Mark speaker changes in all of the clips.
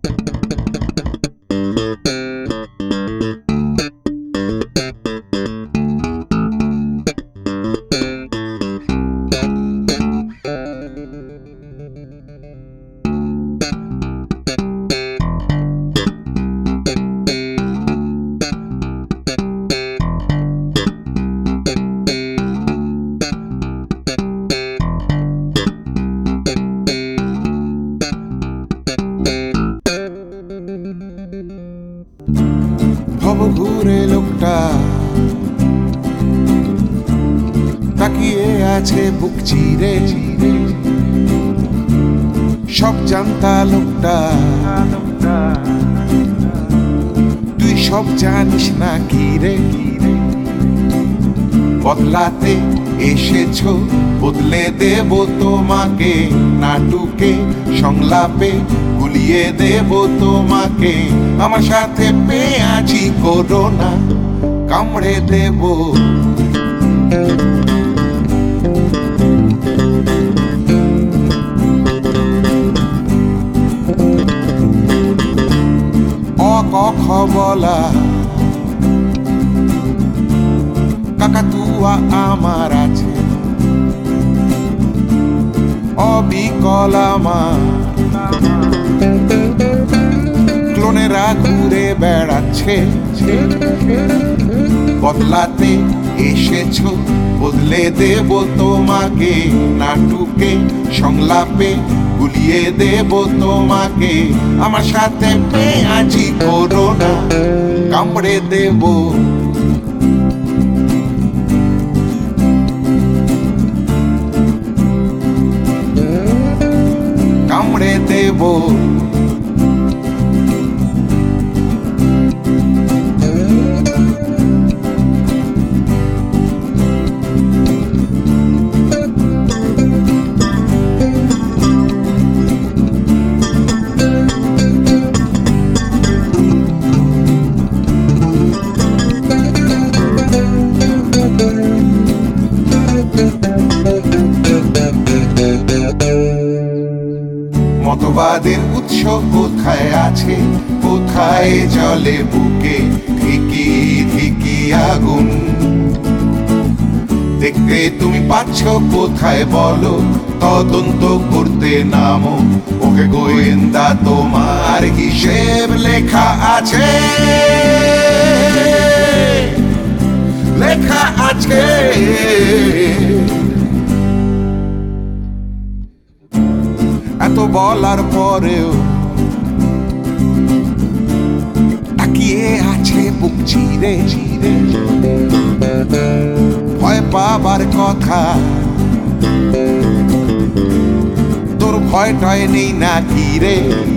Speaker 1: ভবঘুরে লোকটা তাকিয়ে আছে বুক চিরে চিরে, সব জানতা লোকটা তুই সব জানিস না কি রে। বদলাতে এসেছো, বদলে দেব তোমাকে, নাটুকে সংলাপে গুলিয়ে দেব তোমাকে। আমার সাথে পেঁয়াজি করো না, কামড়ে দেব। অ ক খ বলা কাকাতুয়া আমার আছে, অবিকল আমার ক্লোনেরা ঘুরে বেড়াচ্ছে। বদলাতে এসেছো, বদলে দেব তোমাকে, নাটুকে সংলাপে গুলিয়ে দেব তোমাকে। আমার সাথে পেঁয়াজি করো না, কামড়ে দেব। কামড়ে দেব। মতবাদের উৎস কোথায় আছে, কোথায় জলে বুকে ধিকি ধিকি আগুন। দেখতে তুমি পাচ্ছ কোথায় বলো, তদন্ত করতে নামো। ওকে গোয়েন্দা তোমার হিসেব লেখা আছে, লেখা আছে। এত বলার পরেও তাকিয়ে আছে বুক চিরে চিরে, ভয় পাবার কথা। তোর ভয়টাই নেই না কি রে।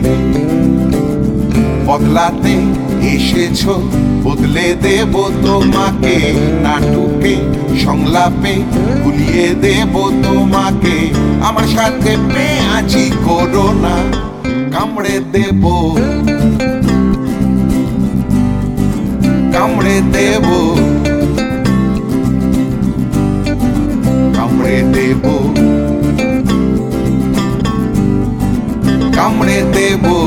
Speaker 1: বদলাতে এসেছো, বদলে দেব তোমাকে, নাটুকে সংলাপে গুলিয়ে দেব তোমাকে। আমার সাথে পেঁয়াজি করো না, কামড়ে দেব। কামড়ে দেব। কামড়ে দেব। কামড়ে দেব।